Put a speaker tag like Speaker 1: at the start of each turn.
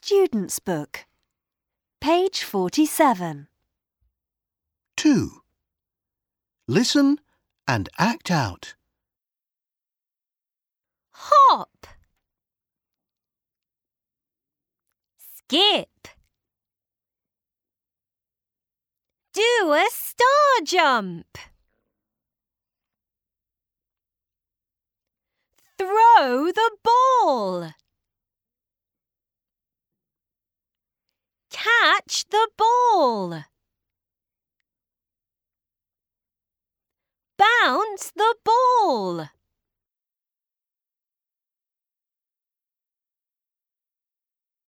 Speaker 1: Student's Book, page 47.
Speaker 2: 2. Listen and act out.
Speaker 3: Hop, skip, do a star jump, throw the ball, catch the ball.